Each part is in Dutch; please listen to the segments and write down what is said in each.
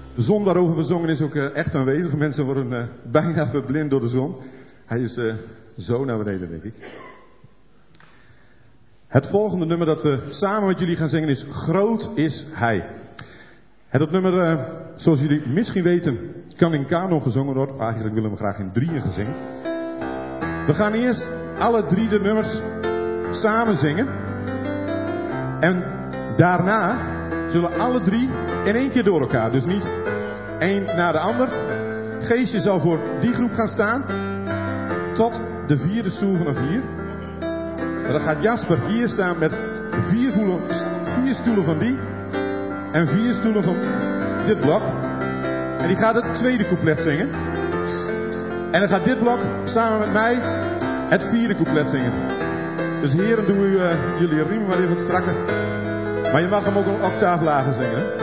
De zon waarover we zongen is ook echt aanwezig. Mensen worden bijna verblind door de zon. Hij is zo naar beneden, denk ik. Het volgende nummer dat we samen met jullie gaan zingen is Groot is Hij. En dat nummer, zoals jullie misschien weten, kan in kanon gezongen worden. Eigenlijk willen we graag in drieën gaan zingen. We gaan eerst alle drie de nummers samen zingen. En daarna zullen alle drie in één keer door elkaar. Dus niet één na de ander. Geestje zal voor die groep gaan staan. Tot de vierde stoel vanaf hier. En dan gaat Jasper hier staan met vier stoelen van die. En 4 stoelen van dit blok. En die gaat het tweede couplet zingen. En dan gaat dit blok samen met mij het vierde couplet zingen. Dus heren, doen we jullie riemen maar even wat strakker. Maar je mag hem ook een octaaf lager zingen.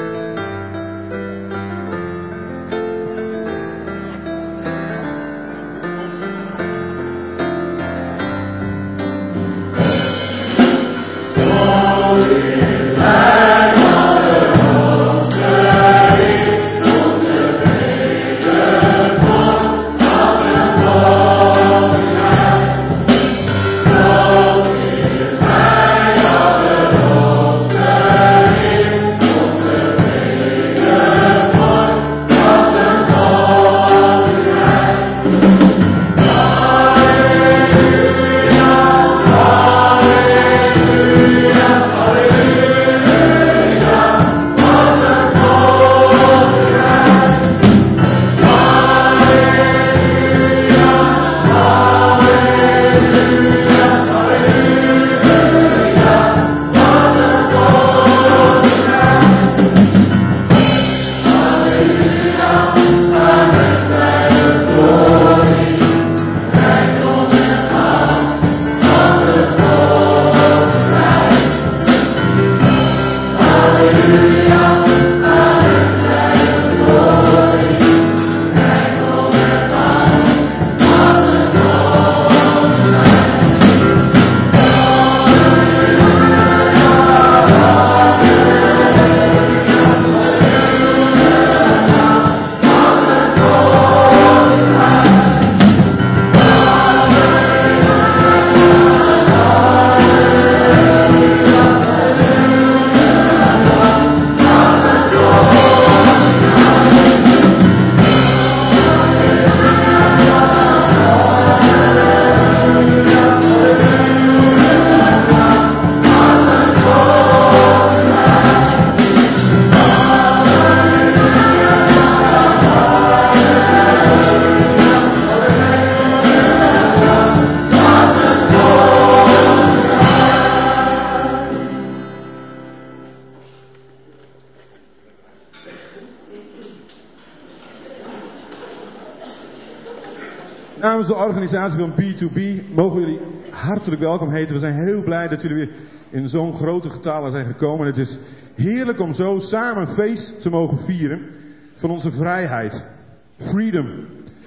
Namens de organisatie van B2B mogen jullie hartelijk welkom heten. We zijn heel blij dat jullie weer in zo'n grote getallen zijn gekomen. Het is heerlijk om zo samen een feest te mogen vieren van onze vrijheid. Freedom.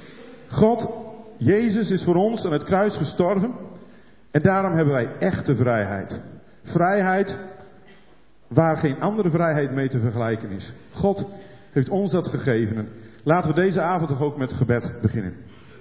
God, Jezus is voor ons aan het kruis gestorven. En daarom hebben wij echte vrijheid. Vrijheid waar geen andere vrijheid mee te vergelijken is. God heeft ons dat gegeven. En laten we deze avond toch ook met gebed beginnen.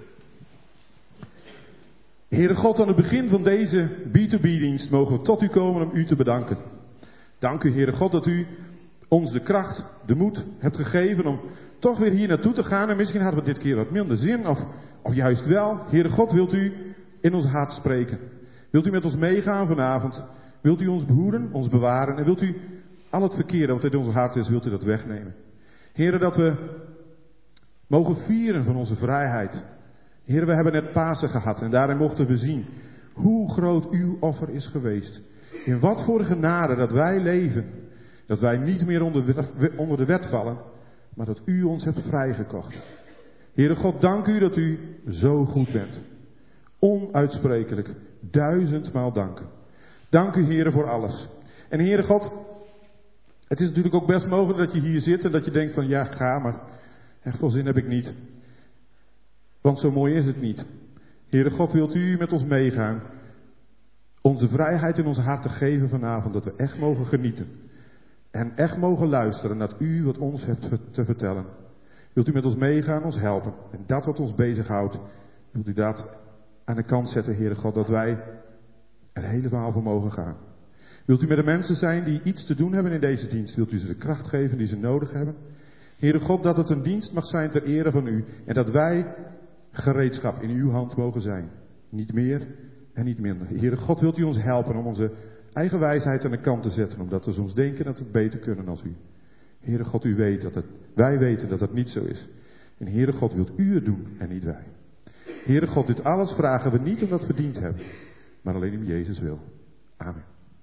Heere God, aan het begin van deze B2B-dienst mogen we tot u komen om u te bedanken. Dank u, Heere God, dat u ons de kracht, de moed hebt gegeven om toch weer hier naartoe te gaan. En misschien hadden we dit keer wat minder zin, of juist wel. Heere God, wilt u in ons hart spreken? Wilt u met ons meegaan vanavond? Wilt u ons behoeden, ons bewaren? En wilt u al het verkeerde wat in ons hart is, wilt u dat wegnemen? Heere, dat we mogen vieren van onze vrijheid. Heer, we hebben net Pasen gehad en daarin mochten we zien hoe groot uw offer is geweest. In wat voor genade dat wij leven. Dat wij niet meer onder de wet vallen, maar dat u ons hebt vrijgekocht. Heere God, dank u dat u zo goed bent. Onuitsprekelijk, 1000-maal dank. Dank u, Heere, voor alles. En Heere God, het is natuurlijk ook best mogelijk dat je hier zit en dat je denkt van ja, ga maar. Echt veel zin heb ik niet. Want zo mooi is het niet. Heere God, wilt u met ons meegaan. Onze vrijheid in ons hart te geven vanavond. Dat we echt mogen genieten. En echt mogen luisteren naar u wat ons hebt te vertellen. Wilt u met ons meegaan, ons helpen? En dat wat ons bezighoudt, wilt u dat aan de kant zetten, Heere God, dat wij er helemaal voor mogen gaan. Wilt u met de mensen zijn die iets te doen hebben in deze dienst? Wilt u ze de kracht geven die ze nodig hebben? Heere God, dat het een dienst mag zijn ter ere van u. En dat wij gereedschap in uw hand mogen zijn. Niet meer en niet minder. Heere God, wilt u ons helpen om onze eigen wijsheid aan de kant te zetten. Omdat we soms denken dat we het beter kunnen als u. Heere God, u weet dat wij weten dat het niet zo is. En Heere God, wilt u het doen en niet wij. Heere God, dit alles vragen we niet omdat we verdiend hebben. Maar alleen om Jezus wil. Amen.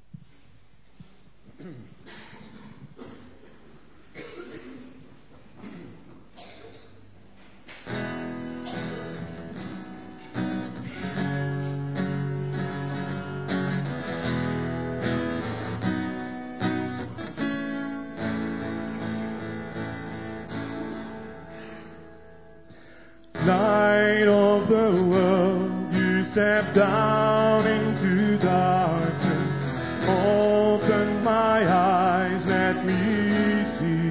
Light of the world, you step down into darkness. Open my eyes, let me see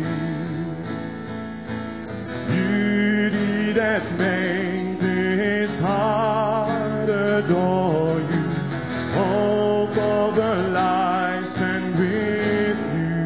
beauty that made this heart adore you. Hope of the life spent with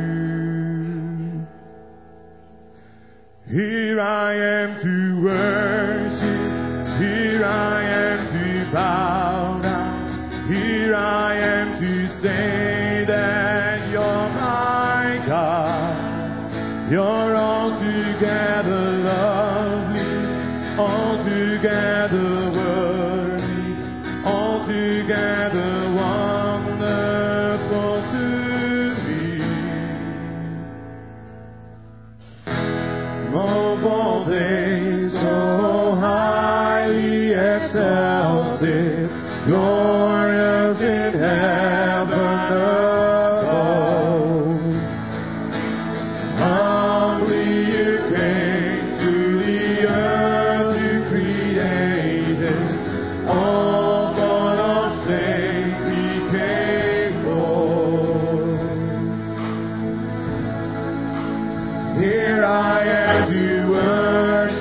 you. Here I am to worship. Here I am to bow down. Here I am to say that you're my God. You're altogether lovely, altogether worthy, altogether wonderful to me. Of all days so highly exalted, glorious in heaven above. Humbly you came to the earth you created, all born of sin became born. Here I am to worship.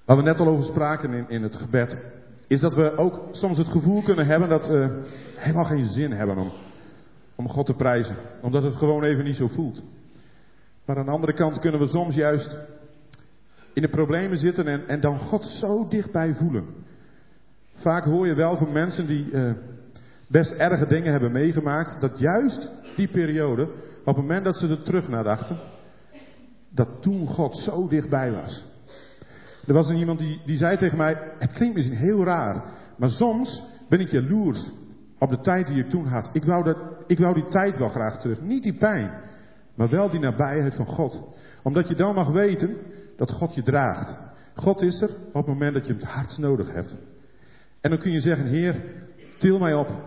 Waar we net al over spraken in het gebed, is dat we ook soms het gevoel kunnen hebben dat we helemaal geen zin hebben om God te prijzen. Omdat het gewoon even niet zo voelt. Maar aan de andere kant kunnen we soms juist in de problemen zitten en dan God zo dichtbij voelen. Vaak hoor je wel van mensen die best erge dingen hebben meegemaakt, dat juist die periode, op het moment dat ze er terug naar dachten, dat toen God zo dichtbij was. Er was er iemand die zei tegen mij, het klinkt misschien heel raar, maar soms ben ik jaloers op de tijd die ik toen had. Ik wou die tijd wel graag terug. Niet die pijn, maar wel die nabijheid van God. Omdat je dan mag weten dat God je draagt. God is er op het moment dat je hem het hardst nodig hebt. En dan kun je zeggen, Heer, til mij op.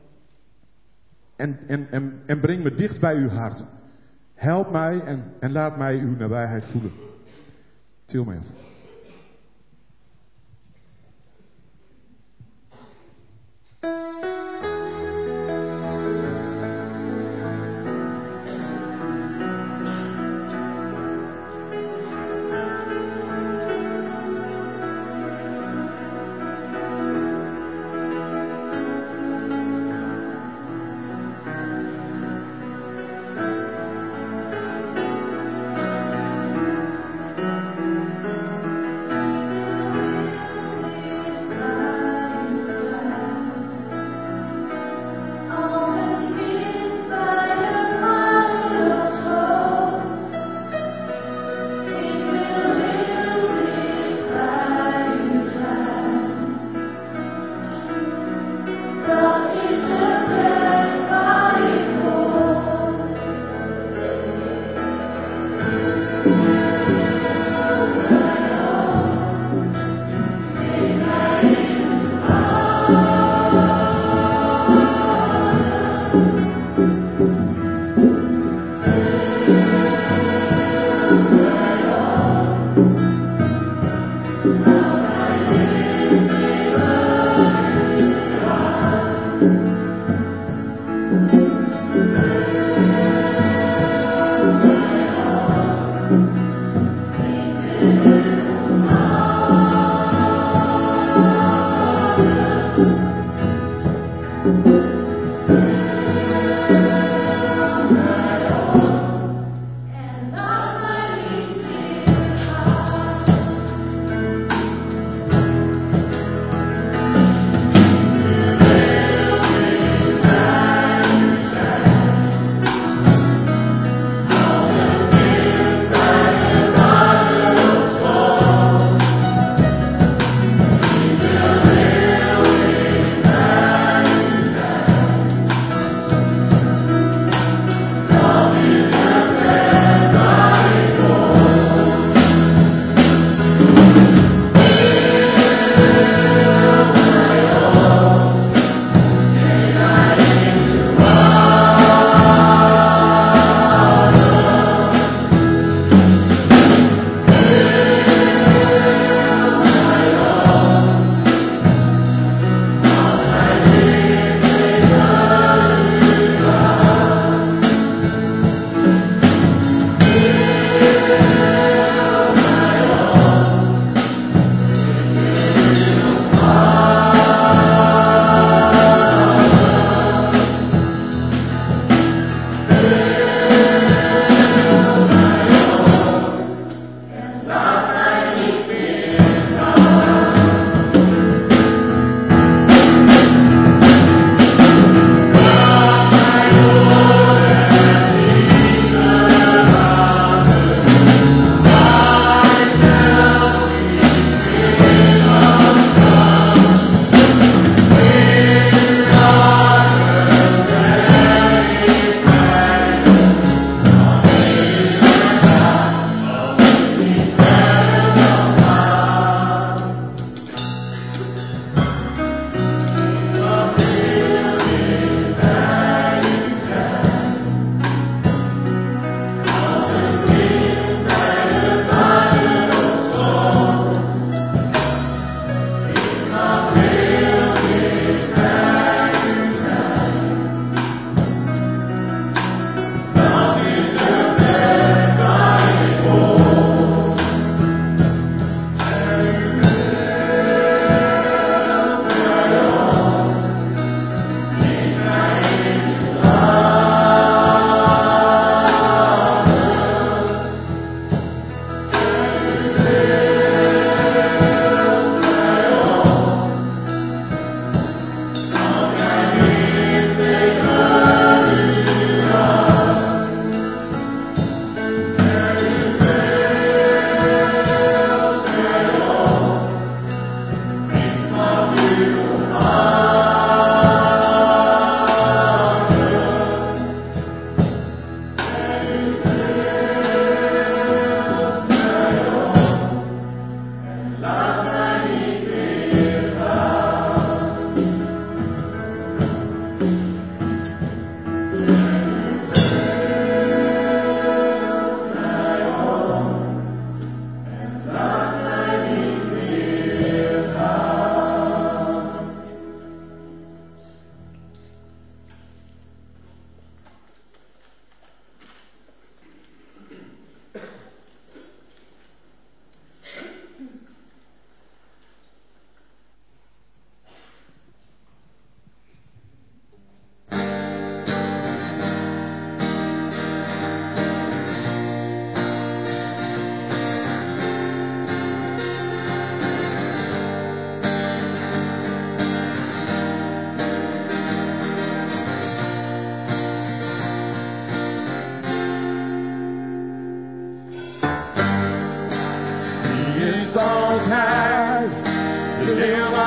En breng me dicht bij uw hart. Help mij en laat mij uw nabijheid voelen. Til mij op.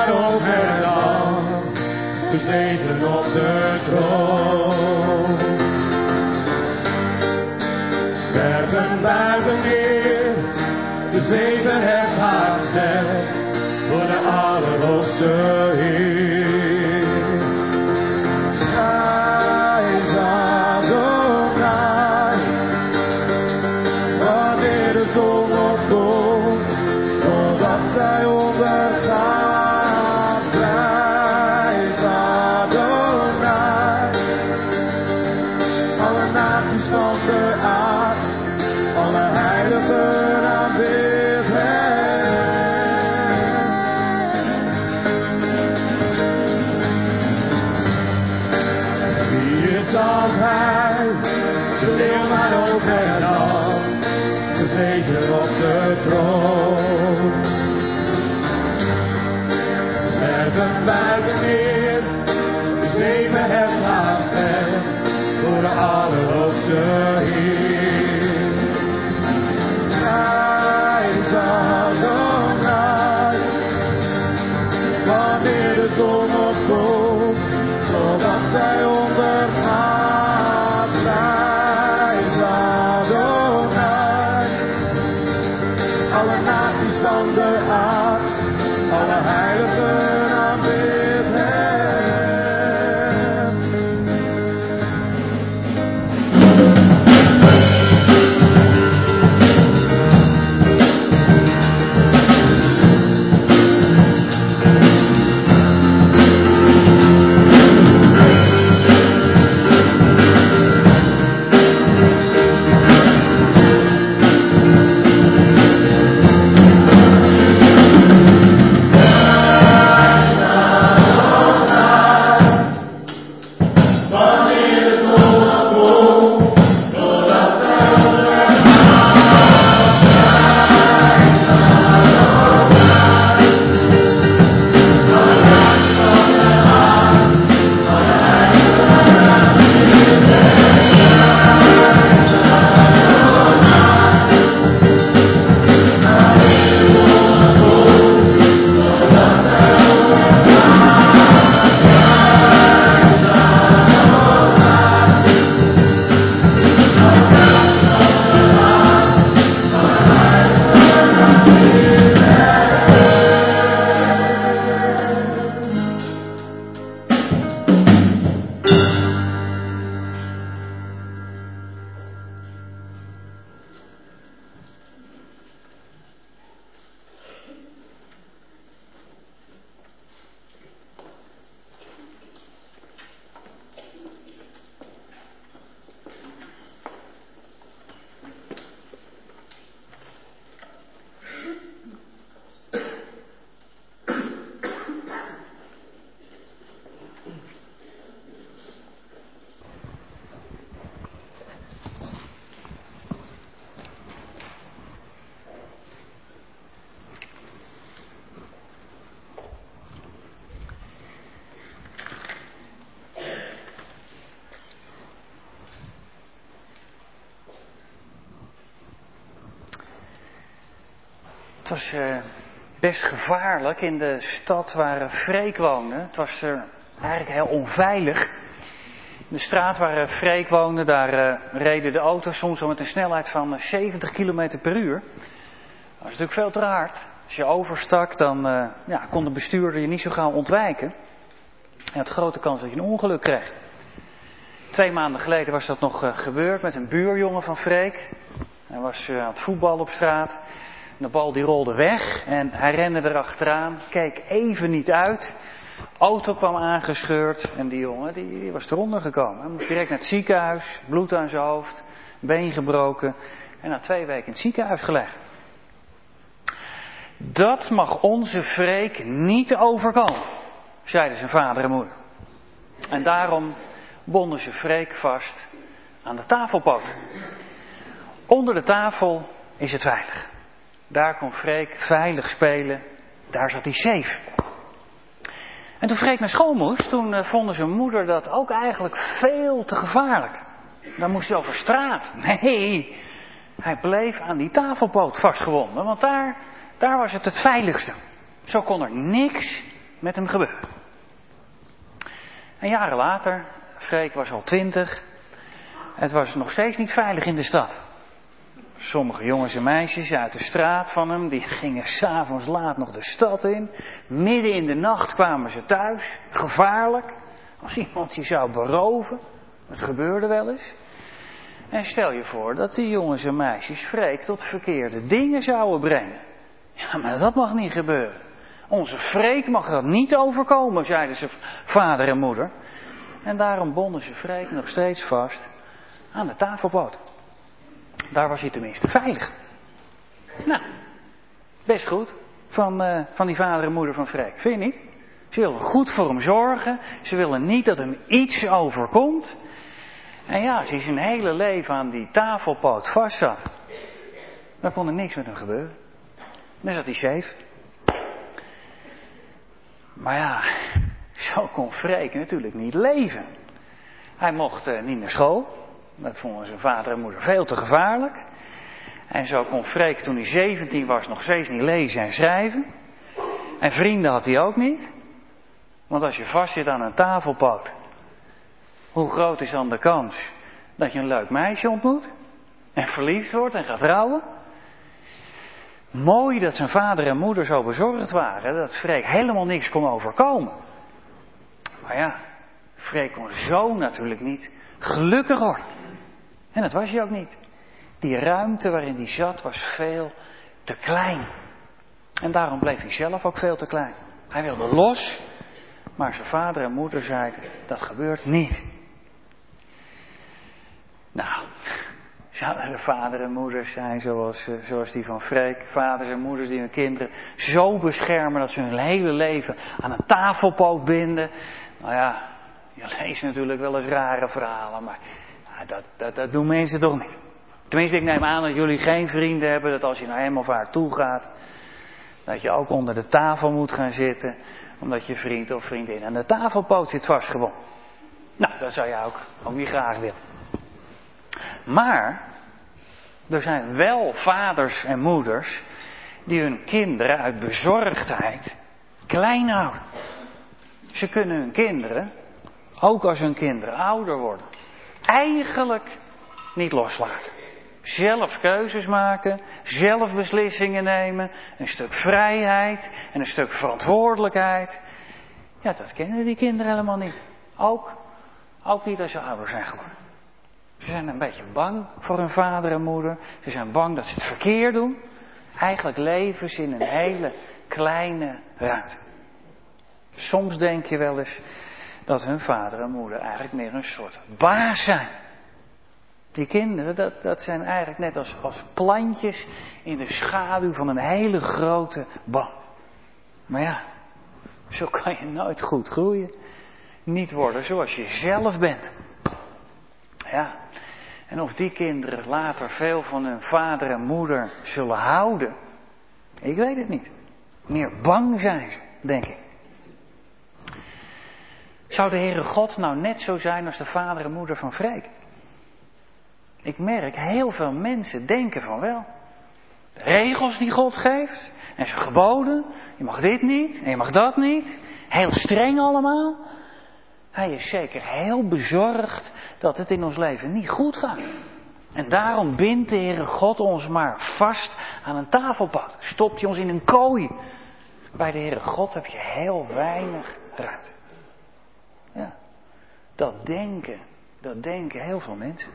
maar ook en al, gezeten op de troon. Bergen buigen neer, de zee verheft haar stem, voor de Allerhoogste Heer. Prijs Adonai, wanneer de zon opkomt, totdat zij ondergaat. Prijs Adonai, alle naties van de aard, alle heiligen aanbid hem. Wie is als hij, de leeuw maar ook en al, gezeten op de troon. Bergen buigen neer, de zee verheft haar stem, voor de Allerhoogste Heer. Prijs Adonai, wanneer de zon opkomt, totdat zij ondergaat. Prijs Adonai, alle naties van de aard, alle heiligen aanbid hem. Het was best gevaarlijk in de stad waar Freek woonde. Het was eigenlijk heel onveilig. In de straat waar Freek woonde, daar reden de auto's soms al met een snelheid van 70 km per uur. Dat was natuurlijk veel te hard. Als je overstak, dan kon de bestuurder je niet zo gauw ontwijken. En had grote kans dat je een ongeluk kreeg. 2 maanden geleden was dat nog gebeurd met een buurjongen van Freek. Hij was aan het voetballen op straat. De bal die rolde weg en hij rende erachteraan, keek even niet uit. Auto kwam aangescheurd en die jongen die was eronder gekomen. Hij moest direct naar het ziekenhuis, bloed aan zijn hoofd, been gebroken en na 2 weken in het ziekenhuis gelegd. Dat mag onze Freek niet overkomen, zeiden zijn vader en moeder. En daarom bonden ze Freek vast aan de tafelpoot. Onder de tafel is het veilig. Daar kon Freek veilig spelen. Daar zat hij safe. En toen Freek naar school moest, toen vonden zijn moeder dat ook eigenlijk veel te gevaarlijk. Dan moest hij over straat. Nee, hij bleef aan die tafelpoot vastgewonden. Want daar was het veiligste. Zo kon er niks met hem gebeurd. En jaren later, Freek was al 20. Het was nog steeds niet veilig in de stad. Sommige jongens en meisjes uit de straat van hem, die gingen 's avonds laat nog de stad in. Midden in de nacht kwamen ze thuis. Gevaarlijk. Als iemand die zou beroven. Dat gebeurde wel eens. En stel je voor dat die jongens en meisjes Freek tot verkeerde dingen zouden brengen. Ja, maar dat mag niet gebeuren. Onze Freek mag dat niet overkomen, zeiden ze vader en moeder. En daarom bonden ze Freek nog steeds vast aan de tafelpoot. Daar was hij tenminste veilig. Nou, best goed van die vader en moeder van Freek, vind je niet? Ze willen goed voor hem zorgen. Ze willen niet dat hem iets overkomt. En ja, als hij zijn hele leven aan die tafelpoot vast zat, dan kon er niks met hem gebeuren. Dan zat hij safe. Maar ja, zo kon Freek natuurlijk niet leven. Hij mocht niet naar school. Dat vonden zijn vader en moeder veel te gevaarlijk. En zo kon Freek toen hij 17 was nog steeds niet lezen en schrijven. En vrienden had hij ook niet. Want als je vastzit aan een tafelpoot, hoe groot is dan de kans dat je een leuk meisje ontmoet? En verliefd wordt en gaat trouwen? Mooi dat zijn vader en moeder zo bezorgd waren dat Freek helemaal niks kon overkomen. Maar ja, Freek kon zo natuurlijk niet gelukkig worden. En dat was hij ook niet. Die ruimte waarin hij zat was veel te klein. En daarom bleef hij zelf ook veel te klein. Hij wilde los, maar zijn vader en moeder zeiden, dat gebeurt niet. Nou, zouden de vader en moeders zijn zoals die van Freek. Vaders en moeders die hun kinderen zo beschermen dat ze hun hele leven aan een tafelpoot binden. Nou ja, je leest natuurlijk wel eens rare verhalen, maar dat doen mensen toch niet. Tenminste, ik neem aan dat jullie geen vrienden hebben, dat als je naar hem of haar toe gaat, dat je ook onder de tafel moet gaan zitten, omdat je vriend of vriendin aan de tafelpoot zit vastgebonden. Nou, dat zou je ook niet graag willen. Maar er zijn wel vaders en moeders die hun kinderen uit bezorgdheid klein houden. Ze kunnen hun kinderen, ook als hun kinderen ouder worden, eigenlijk niet loslaten. Zelf keuzes maken, zelf beslissingen nemen, een stuk vrijheid en een stuk verantwoordelijkheid. Ja, dat kennen die kinderen helemaal niet. Ook niet als ze ouder zijn geworden. Ze zijn een beetje bang voor hun vader en moeder. Ze zijn bang dat ze het verkeerd doen. Eigenlijk leven ze in een hele kleine ruimte. Soms denk je wel eens dat hun vader en moeder eigenlijk meer een soort baas zijn. Die kinderen, dat zijn eigenlijk net als plantjes in de schaduw van een hele grote boom. Maar ja, zo kan je nooit goed groeien. Niet worden zoals je zelf bent. Ja, en of die kinderen later veel van hun vader en moeder zullen houden, ik weet het niet. Meer bang zijn ze, denk ik. Zou de Heere God nou net zo zijn als de vader en moeder van Freek? Ik merk, heel veel mensen denken van wel. De regels die God geeft, en zijn geboden, je mag dit niet, en je mag dat niet. Heel streng allemaal. Hij is zeker heel bezorgd dat het in ons leven niet goed gaat. En daarom bindt de Heere God ons maar vast aan een tafelpoot. Stopt hij ons in een kooi. Bij de Heere God heb je heel weinig ruimte. Ja, dat denken heel veel mensen.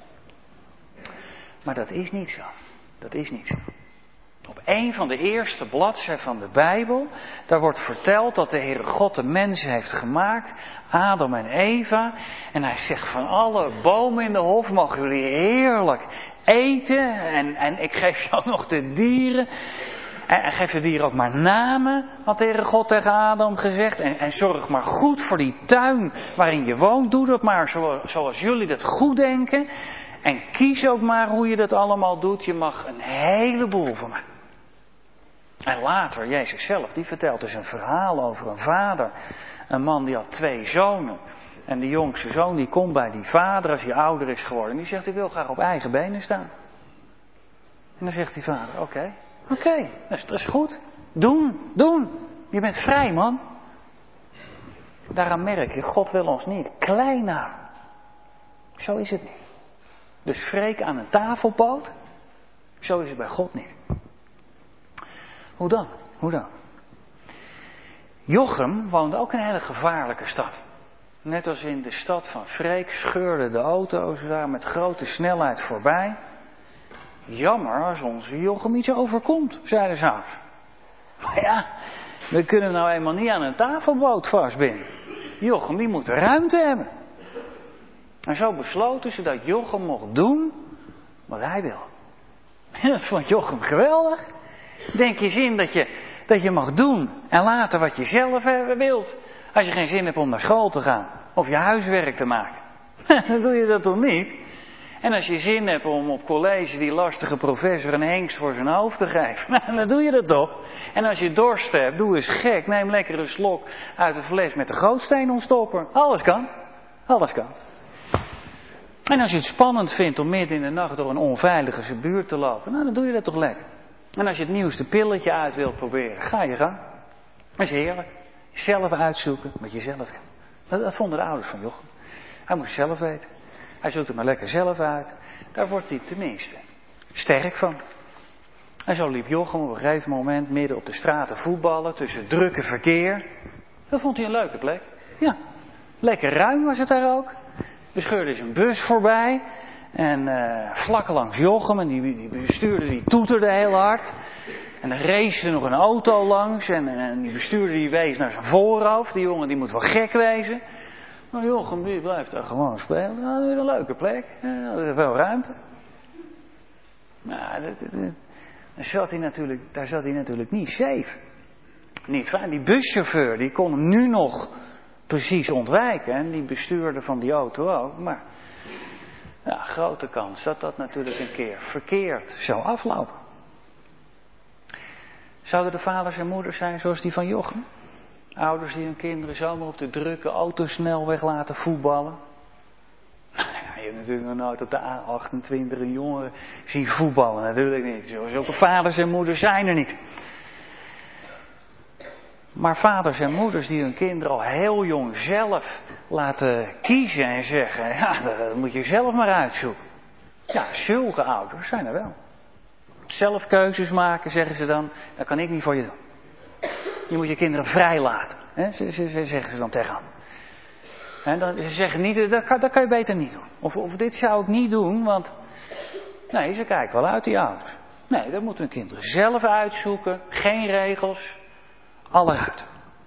Maar dat is niet zo. Dat is niet zo. Op een van de eerste bladzijden van de Bijbel, daar wordt verteld dat de Heere God de mensen heeft gemaakt, Adam en Eva. En hij zegt van alle bomen in de hof mogen jullie heerlijk eten. En ik geef je ook nog de dieren. En geef de dieren ook maar namen, had de Heere God tegen Adam gezegd. En zorg maar goed voor die tuin waarin je woont. Doe dat maar zoals jullie dat goed denken. En kies ook maar hoe je dat allemaal doet. Je mag een heleboel van mij. En later, Jezus zelf, die vertelt dus een verhaal over een vader. Een man die had 2 zonen. En de jongste zoon die komt bij die vader als hij ouder is geworden. En die zegt, ik wil graag op eigen benen staan. En dan zegt die vader, oké, dat is goed. Doen. Je bent vrij, man. daaraan merk je, God wil ons niet klein houden. Zo is het niet. Dus Freek aan een tafelpoot, zo is het bij God niet. Hoe dan? Hoe dan? Jochem woonde ook in een hele gevaarlijke stad. Net als in de stad van Freek scheurden de auto's daar met grote snelheid voorbij. Jammer als onze Jochem iets overkomt, zeiden ze ouders. Maar ja, we kunnen nou eenmaal niet aan een tafelboot vastbinden. Jochem die moet ruimte hebben. En zo besloten ze dat Jochem mocht doen wat hij wil. En dat vond Jochem geweldig. Denk je eens in dat je mag doen en laten wat je zelf wilt. Als je geen zin hebt om naar school te gaan of je huiswerk te maken. Dan doe je dat toch niet? En als je zin hebt om op college die lastige professor een hengst voor zijn hoofd te geven. Dan doe je dat toch? En als je dorst hebt, doe eens gek. Neem lekker een slok uit de fles met de gootsteen ontstopper. Alles kan. Alles kan. En als je het spannend vindt om midden in de nacht door een onveilige buurt te lopen. Dan doe je dat toch lekker. En als je het nieuwste pilletje uit wilt proberen, ga je gang. Dat is heerlijk. Zelf uitzoeken wat je zelf hebt. Dat vonden de ouders van Jochem. Hij moest het zelf weten. Hij zoekt het maar lekker zelf uit. Daar wordt hij tenminste sterk van. En zo liep Jochem op een gegeven moment midden op de straten voetballen tussen drukke verkeer. Dat vond hij een leuke plek. Ja, lekker ruim was het daar ook. Er scheurde eens een bus voorbij. En vlak langs Jochem. En die bestuurder die toeterde heel hard. En er race er nog een auto langs. En die bestuurder die wees naar zijn voorhoofd. Die jongen die moet wel gek wezen. Maar Jochem die blijft daar gewoon spelen. Dat is weer een leuke plek. Er is veel ruimte. Maar daar zat hij natuurlijk niet safe. Niet fijn. Die buschauffeur die kon hem nu nog precies ontwijken. En die bestuurder van die auto ook. Maar ja, grote kans dat dat natuurlijk een keer verkeerd zou aflopen. Zouden de vaders en moeders zijn zoals die van Jochem? Ouders die hun kinderen zomaar op de drukke autosnelweg laten voetballen. Ja, je hebt natuurlijk nog nooit op de A28 een jongen zien voetballen. Natuurlijk niet. Zulke vaders en moeders zijn er niet. Maar vaders en moeders die hun kinderen al heel jong zelf laten kiezen en zeggen, ja, dat moet je zelf maar uitzoeken. Ja, zulke ouders zijn er wel. Zelf keuzes maken, zeggen ze dan, dat kan ik niet voor je doen. Je moet je kinderen vrij laten, hè? Zeggen ze dan tegen hem. En dan, ze zeggen niet, dat kan je beter niet doen. Of dit zou ik niet doen, want nee, ze kijken wel uit die ouders. Nee, dat moeten hun kinderen zelf uitzoeken, geen regels. Alle ruimte.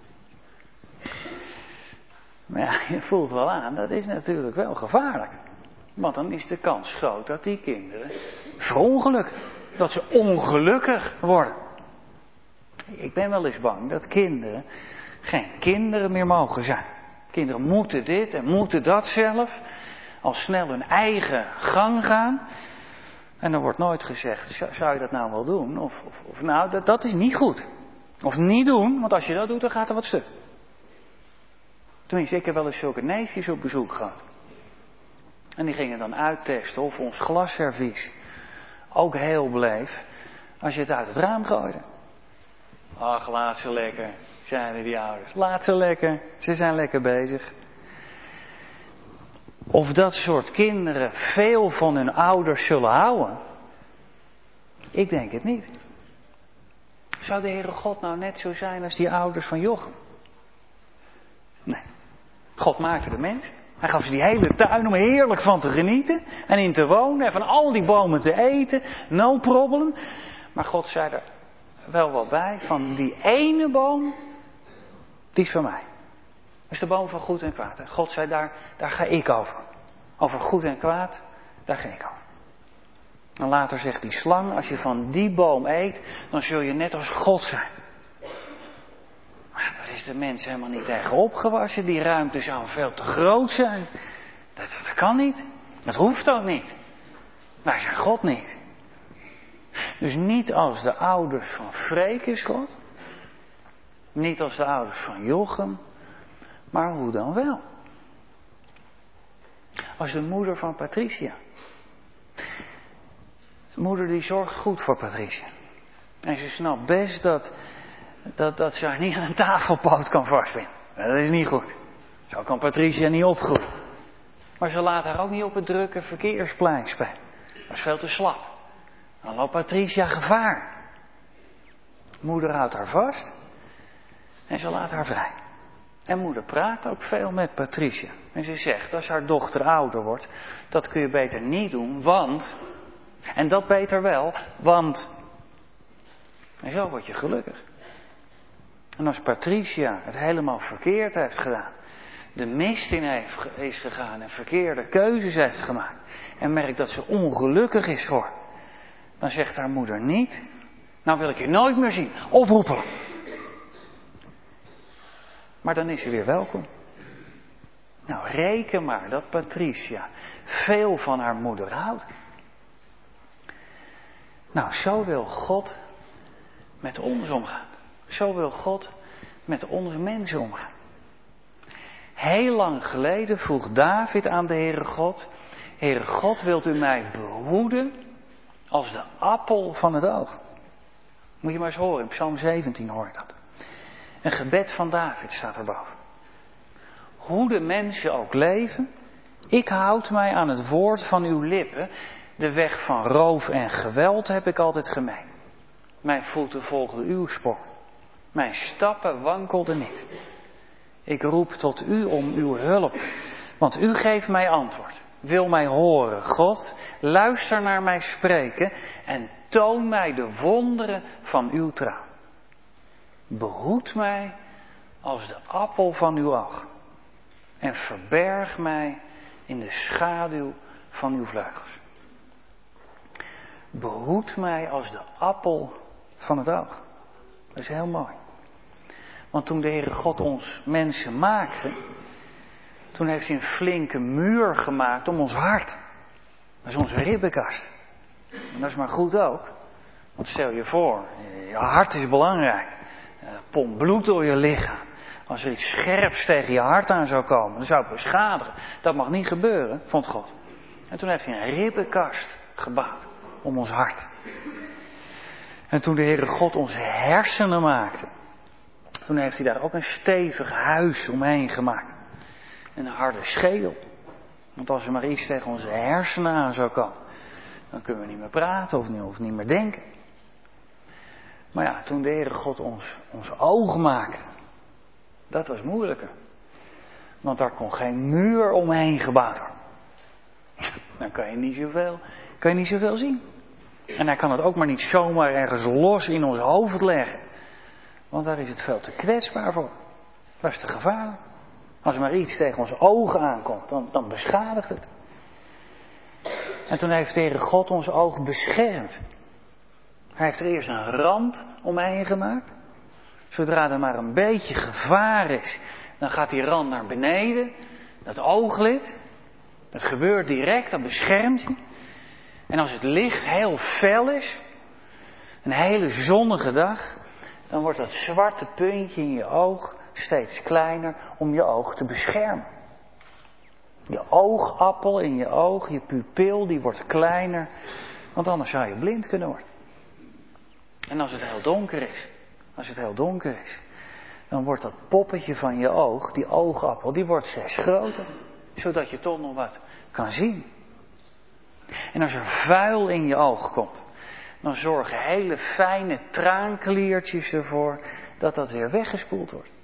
Maar ja, je voelt wel aan, dat is natuurlijk wel gevaarlijk. Want dan is de kans groot dat die kinderen verongelukken. Dat ze ongelukkig worden. Ik ben wel eens bang dat kinderen geen kinderen meer mogen zijn. Kinderen moeten dit en moeten dat zelf. Al snel hun eigen gang gaan. En er wordt nooit gezegd, zou je dat nou wel doen? Of nou, dat is niet goed. Of niet doen, want als je dat doet, dan gaat er wat stuk. Tenminste, ik heb wel eens zulke neefjes op bezoek gehad. En die gingen dan uittesten of ons glasservies ook heel bleef als je het uit het raam gooide. Ach, laat ze lekker, zeiden die ouders. Laat ze lekker, ze zijn lekker bezig. Of dat soort kinderen veel van hun ouders zullen houden? Ik denk het niet. Zou de Heere God nou net zo zijn als die ouders van Jochem? Nee. God maakte de mens. Hij gaf ze die hele tuin om er heerlijk van te genieten. En in te wonen. En van al die bomen te eten. No problem. Maar God zei er wel wat bij. Van die ene boom. Die is van mij. Dat is de boom van goed en kwaad. En God zei daar ga ik over. Over goed en kwaad. Daar ga ik over. En later zegt die slang, als je van die boom eet, dan zul je net als God zijn. Maar daar is de mens helemaal niet tegen opgewassen. Die ruimte zou veel te groot zijn. Dat kan niet. Dat hoeft ook niet. Wij zijn God niet. Dus niet als de ouders van Freek is God. Niet als de ouders van Jochem. Maar hoe dan wel? Als de moeder van Patricia. De moeder die zorgt goed voor Patricia. En ze snapt best dat ze haar niet aan een tafelpoot kan vastbinden. Dat is niet goed. Zo kan Patricia niet opgroeien. Maar ze laat haar ook niet op het drukke verkeersplein spelen. Dat is veel te slap. Dan loopt Patricia gevaar. Moeder houdt haar vast en ze laat haar vrij. En moeder praat ook veel met Patricia. En ze zegt, als haar dochter ouder wordt, dat kun je beter niet doen, want... En dat beter wel, want... En zo word je gelukkig. En als Patricia het helemaal verkeerd heeft gedaan, de mist in is gegaan en verkeerde keuzes heeft gemaakt, en merkt dat ze ongelukkig is geworden, dan zegt haar moeder niet, nou wil ik je nooit meer zien, oproepen. Maar dan is ze weer welkom. Nou, reken maar dat Patricia veel van haar moeder houdt. Nou, zo wil God met ons omgaan. Zo wil God met onze mensen omgaan. Heel lang geleden vroeg David aan de Heere God: Heere God, wilt u mij behoeden als de appel van het oog? Moet je maar eens horen, in Psalm 17 hoor je dat. Een gebed van David staat erboven. Hoe de mensen ook leven, ik houd mij aan het woord van uw lippen. De weg van roof en geweld heb ik altijd gemeen. Mijn voeten volgden uw spoor. Mijn stappen wankelden niet. Ik roep tot u om uw hulp, want u geeft mij antwoord. Wil mij horen, God, luister naar mij spreken en toon mij de wonderen van uw trouw. Behoed mij als de appel van uw oog en verberg mij in de schaduw van uw vleugels. Behoed mij als de appel van het oog. Dat is heel mooi. Want toen de Heere God ons mensen maakte, toen heeft hij een flinke muur gemaakt om ons hart. Dat is onze ribbenkast. En dat is maar goed ook. Want stel je voor, je hart is belangrijk. Er pompt bloed door je lichaam. Als er iets scherps tegen je hart aan zou komen, dan zou het beschadigen. Dat mag niet gebeuren, vond God. En toen heeft hij een ribbenkast gebouwd om ons hart. En toen de Heere God onze hersenen maakte, toen heeft hij daar ook een stevig huis omheen gemaakt. En een harde schedel. Want als er maar iets tegen onze hersenen aan zou komen, dan kunnen we niet meer praten of niet meer denken. Maar ja, toen de Heere God ons oog maakte, dat was moeilijker. Want daar kon geen muur omheen gebouwd worden. Dan kan je niet zoveel zien. En hij kan het ook maar niet zomaar ergens los in ons hoofd leggen. Want daar is het veel te kwetsbaar voor. Dat is te gevaarlijk. Als er maar iets tegen onze ogen aankomt, dan beschadigt het. En toen heeft de Heere God ons oog beschermd. Hij heeft er eerst een rand omheen gemaakt. Zodra er maar een beetje gevaar is, dan gaat die rand naar beneden. Dat ooglid. Dat gebeurt direct, dat beschermt je. En als het licht heel fel is, een hele zonnige dag, dan wordt dat zwarte puntje in je oog steeds kleiner om je oog te beschermen. Je oogappel in je oog, je pupil, die wordt kleiner, want anders zou je blind kunnen worden. En als het heel donker is, dan wordt dat poppetje van je oog, die oogappel, die wordt steeds groter, zodat je toch nog wat kan zien. En als er vuil in je oog komt, dan zorgen hele fijne traankliertjes ervoor dat dat weer weggespoeld wordt.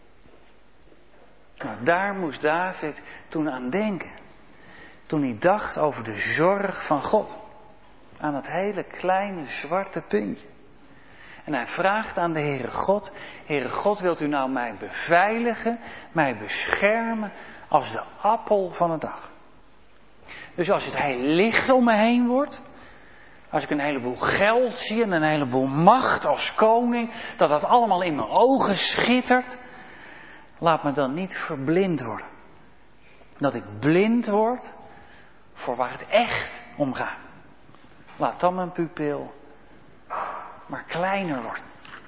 Nou, daar moest David toen aan denken. Toen hij dacht over de zorg van God. Aan dat hele kleine zwarte puntje. En hij vraagt aan de Heere God, wilt u nou mij beveiligen, mij beschermen als de appel van het dag. Dus als het heel licht om me heen wordt, als ik een heleboel geld zie en een heleboel macht als koning, dat dat allemaal in mijn ogen schittert, laat me dan niet verblind worden. Dat ik blind word voor waar het echt om gaat. Laat dan mijn pupil maar kleiner worden.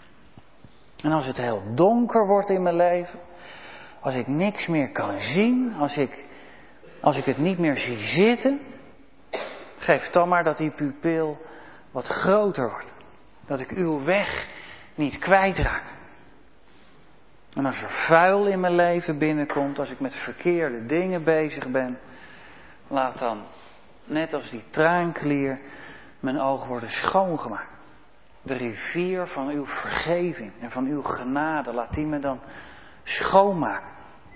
En als het heel donker wordt in mijn leven, als ik niks meer kan zien, als ik het niet meer zie zitten, geef dan maar dat die pupil wat groter wordt. Dat ik uw weg niet kwijtraak. En als er vuil in mijn leven binnenkomt, als ik met verkeerde dingen bezig ben, laat dan, net als die traanklier, mijn ogen worden schoongemaakt. De rivier van uw vergeving en van uw genade, laat die me dan schoonmaken.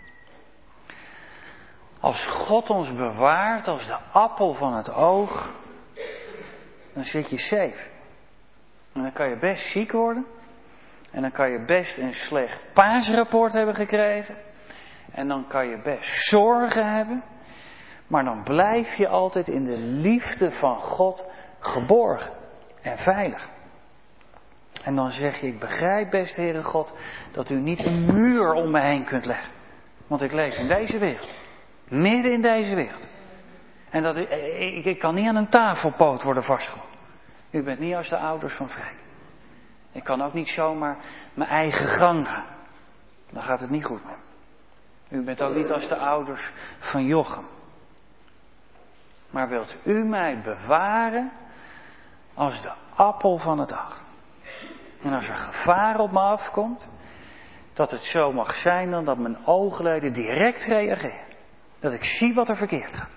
Als God ons bewaart als de appel van het oog, dan zit je safe. En dan kan je best ziek worden. En dan kan je best een slecht paasrapport hebben gekregen. En dan kan je best zorgen hebben. Maar dan blijf je altijd in de liefde van God geborgen en veilig. En dan zeg je, ik begrijp best, Heere God, dat u niet een muur om me heen kunt leggen. Want ik leef in deze wereld. Midden in deze wereld. En dat ik kan niet aan een tafelpoot worden vastgehouden. U bent niet als de ouders van Freek. Ik kan ook niet zomaar mijn eigen gang gaan. Dan gaat het niet goed met me. U bent ook niet als de ouders van Jochem. Maar wilt u mij bewaren als de appel van het oog. En als er gevaar op me afkomt, dat het zo mag zijn dan dat mijn oogleden direct reageren. Dat ik zie wat er verkeerd gaat.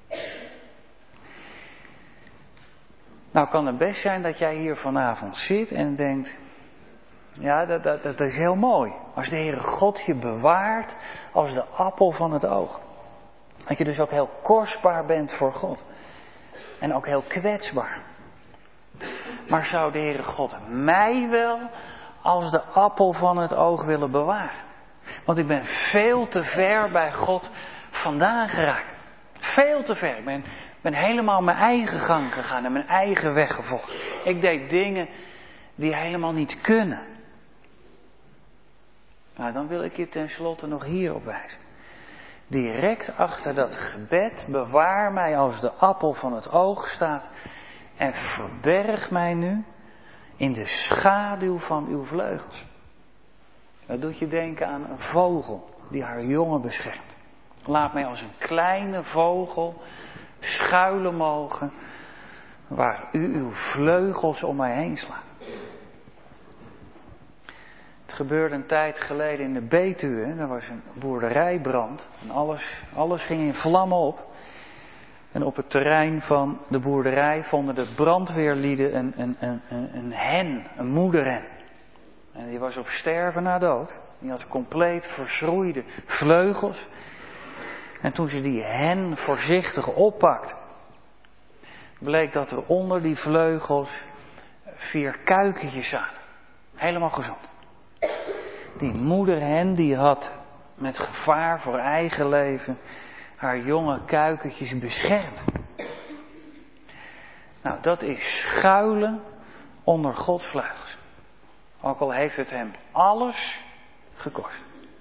Nou kan het best zijn dat jij hier vanavond zit en denkt, ja dat is heel mooi. Als de Heere God je bewaart als de appel van het oog. Dat je dus ook heel kostbaar bent voor God. En ook heel kwetsbaar. Maar zou de Heere God mij wel als de appel van het oog willen bewaren? Want ik ben veel te ver bij God vandaan geraakt. Veel te ver. Ik ben helemaal mijn eigen gang gegaan en mijn eigen weg gevolgd. Ik deed dingen die helemaal niet kunnen. Nou, dan wil ik je tenslotte nog hierop wijzen. Direct achter dat gebed, bewaar mij als de appel van het oog, staat en verberg mij nu in de schaduw van uw vleugels. Dat doet je denken aan een vogel die haar jongen beschermt. Laat mij als een kleine vogel schuilen mogen waar u uw vleugels om mij heen slaat. Het gebeurde een tijd geleden in de Betuwe. Er was een boerderijbrand en alles ging in vlammen op. En op het terrein van de boerderij vonden de brandweerlieden een hen, een moederhen. En die was op sterven na dood. Die had compleet verschroeide vleugels. En toen ze die hen voorzichtig oppakte, bleek dat er onder die vleugels 4 kuikentjes zaten. Helemaal gezond. Die moederhen die had met gevaar voor eigen leven haar jonge kuikentjes beschermd. Nou, dat is schuilen onder Gods vleugels. Ook al heeft het hem alles gekost.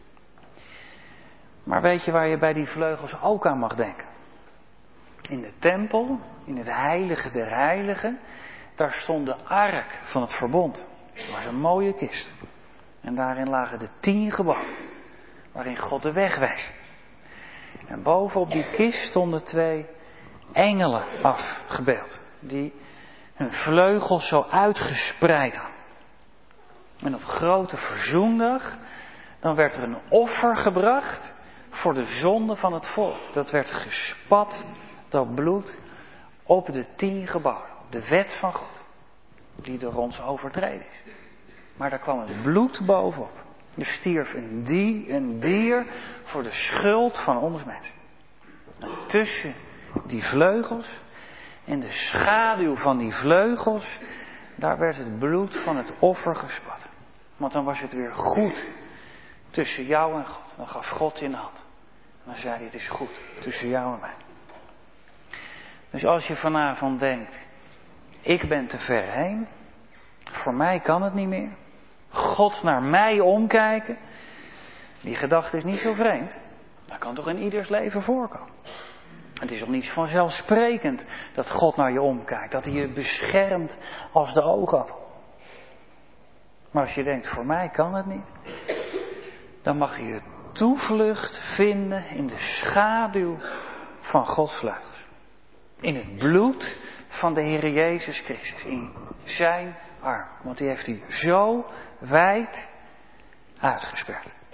Maar weet je waar je bij die vleugels ook aan mag denken? In de tempel, in het heilige der heiligen, daar stond de ark van het verbond. Dat was een mooie kist. En daarin lagen de 10 geboden, waarin God de weg wees. En bovenop die kist stonden 2 engelen afgebeeld, die hun vleugels zo uitgespreid hadden. En op grote verzoendag, dan werd er een offer gebracht voor de zonde van het volk. Dat werd gespat, dat bloed, op de 10 geboden, de wet van God, die door ons overtreden is. Maar daar kwam het bloed bovenop. Er stierf een dier voor de schuld van ons mensen. En tussen die vleugels en de schaduw van die vleugels, daar werd het bloed van het offer gespat. Want dan was het weer goed tussen jou en God. Dan gaf God in de hand. En dan zei hij, het is goed tussen jou en mij. Dus als je vanavond denkt, ik ben te ver heen, voor mij kan het niet meer. God naar mij omkijken, die gedachte is niet zo vreemd. Dat kan toch in ieders leven voorkomen. Het is ook niet vanzelfsprekend dat God naar je omkijkt, dat hij je beschermt als de oogappel. Maar als je denkt, voor mij kan het niet, dan mag je toevlucht vinden in de schaduw van Gods vleugels. In het bloed van de Heer Jezus Christus, in zijn arm. Want die heeft hij zo wijd uitgesperd.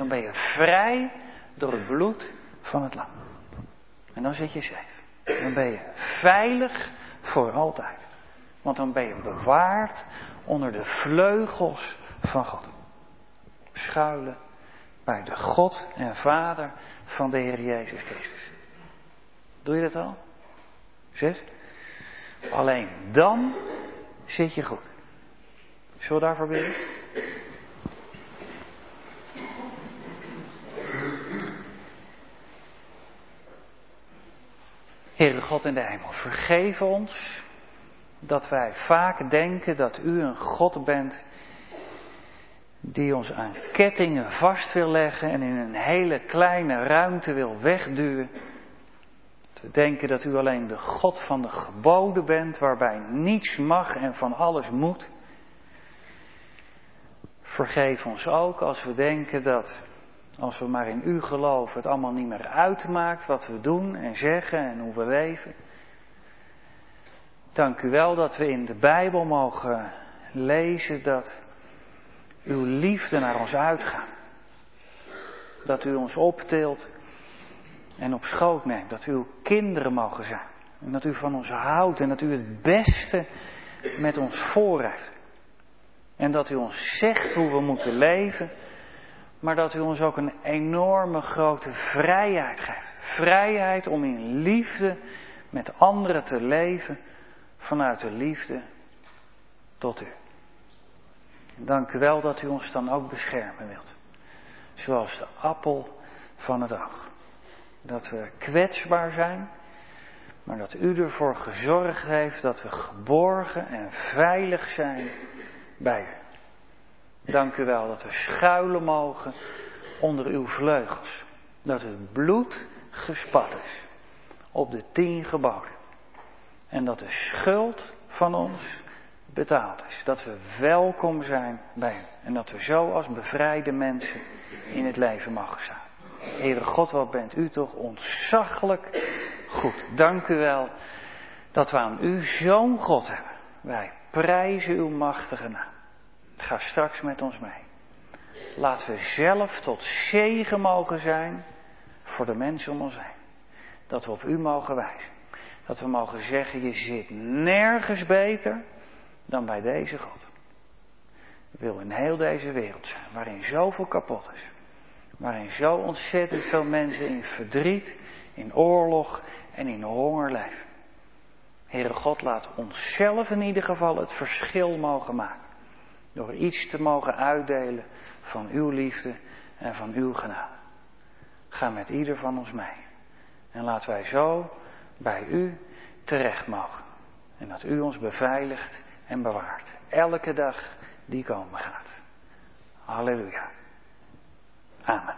Dan ben je vrij door het bloed van het lam. En dan zit je safe. Dan ben je veilig voor altijd. Want dan ben je bewaard onder de vleugels van God. Schuilen bij de God en Vader van de Heer Jezus Christus. Doe je dat al? 6. Alleen dan zit je goed. Zullen we daarvoor bidden? Heere God in de hemel, vergeef ons dat wij vaak denken dat u een God bent die ons aan kettingen vast wil leggen en in een hele kleine ruimte wil wegduwen. We denken dat u alleen de God van de geboden bent, waarbij niets mag en van alles moet. Vergeef ons ook als we denken dat, als we maar in u geloven, het allemaal niet meer uitmaakt wat we doen en zeggen en hoe we leven. Dank u wel dat we in de Bijbel mogen lezen dat uw liefde naar ons uitgaat. Dat u ons optilt en op schoot neemt. Dat u uw kinderen mogen zijn. En dat u van ons houdt en dat u het beste met ons voor heeft. En dat u ons zegt hoe we moeten leven. Maar dat u ons ook een enorme grote vrijheid geeft. Vrijheid om in liefde met anderen te leven. Vanuit de liefde tot u. Dank u wel dat u ons dan ook beschermen wilt. Zoals de appel van het oog. Dat we kwetsbaar zijn, maar dat u ervoor gezorgd heeft dat we geborgen en veilig zijn bij u. Dank u wel dat we schuilen mogen onder uw vleugels. Dat het bloed gespat is op de 10 geboden. En dat de schuld van ons betaald is. Dat we welkom zijn bij u. En dat we zo als bevrijde mensen in het leven mogen staan. Heere God, wat bent u toch ontzaglijk goed. Dank u wel dat we aan u zo'n God hebben. Wij prijzen uw machtige naam. Ga straks met ons mee. Laten we zelf tot zegen mogen zijn voor de mensen om ons heen. Dat we op u mogen wijzen. Dat we mogen zeggen, je zit nergens beter dan bij deze God. Ik wil in heel deze wereld zijn, waarin zoveel kapot is. Waarin zo ontzettend veel mensen in verdriet, in oorlog en in honger leven. Heere God, laat onszelf in ieder geval het verschil mogen maken. Door iets te mogen uitdelen van uw liefde en van uw genade. Ga met ieder van ons mee. En laten wij zo bij u terecht mogen. En dat u ons beveiligt en bewaart. Elke dag die komen gaat. Halleluja. Amen.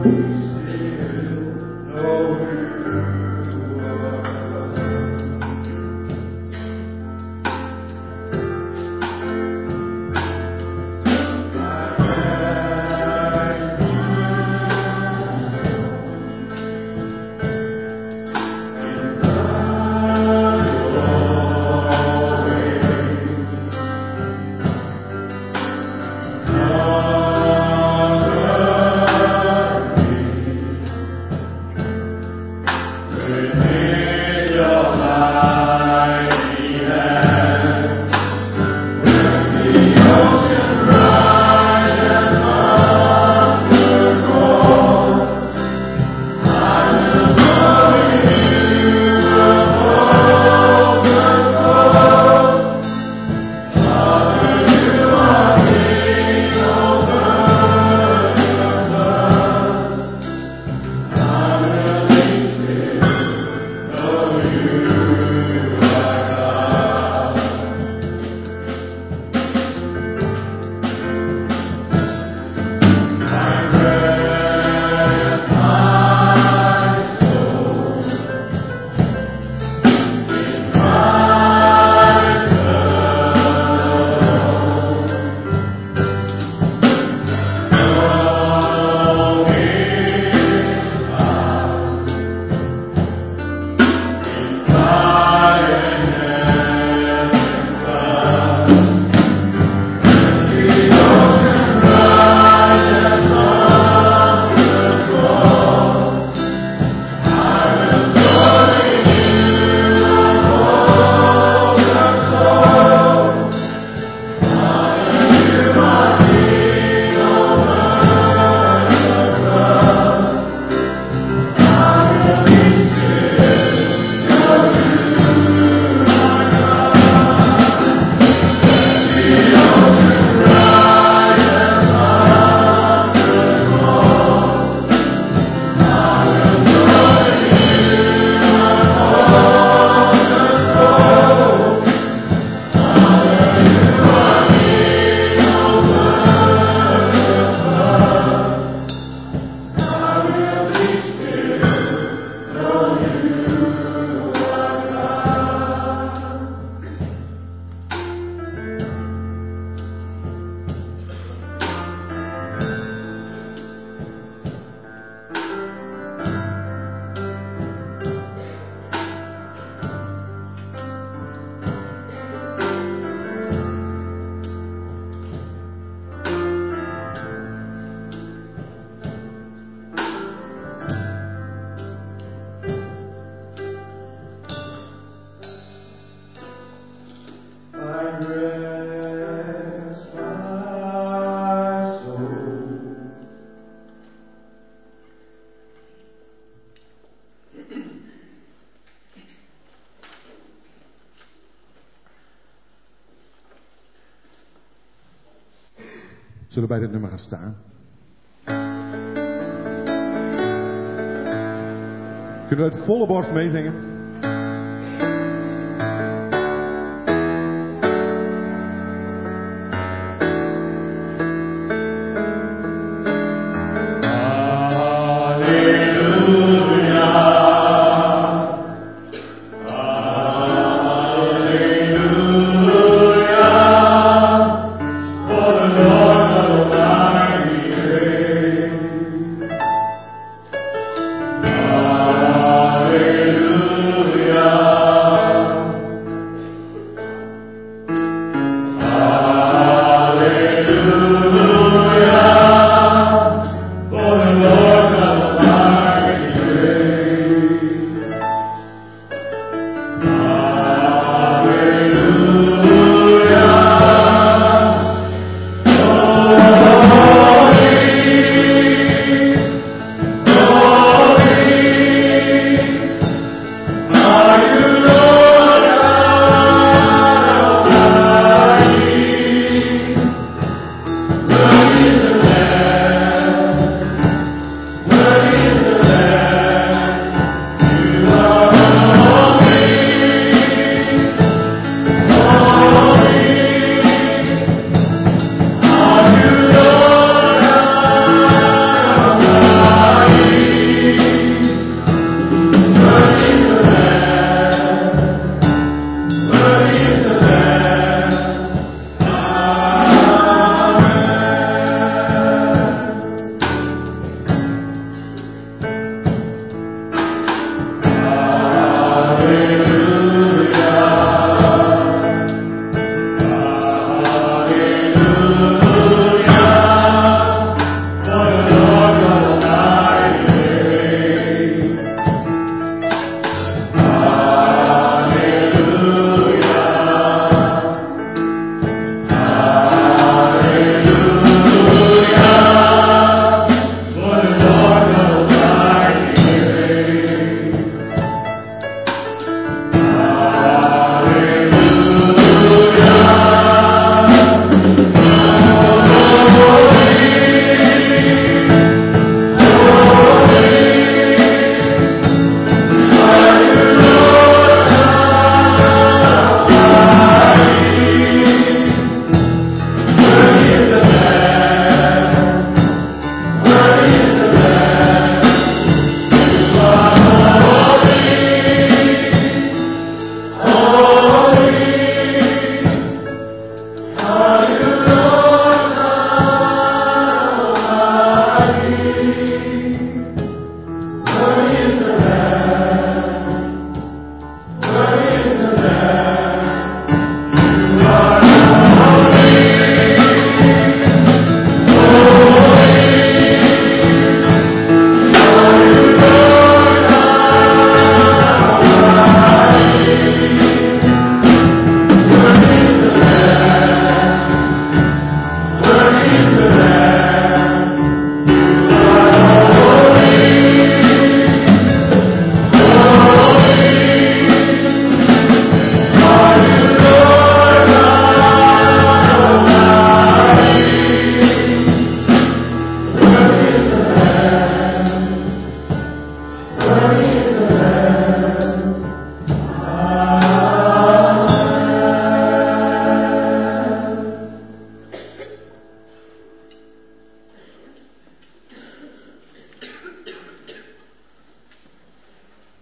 Zullen we bij dit nummer gaan staan? Kunnen we het volle borst meezingen? Hallelujah.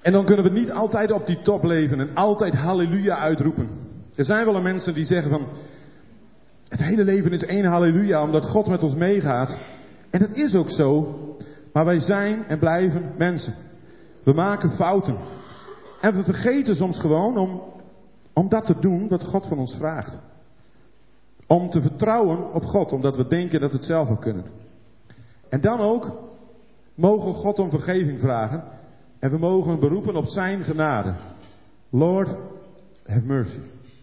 En dan kunnen we niet altijd op die top leven en altijd halleluja uitroepen. Er zijn wel mensen die zeggen van, het hele leven is één halleluja omdat God met ons meegaat. En dat is ook zo, maar wij zijn en blijven mensen. We maken fouten. En we vergeten soms gewoon om dat te doen wat God van ons vraagt. Om te vertrouwen op God, omdat we denken dat we het zelf wel kunnen. En dan ook mogen we God om vergeving vragen. En we mogen beroepen op zijn genade. Lord, have mercy.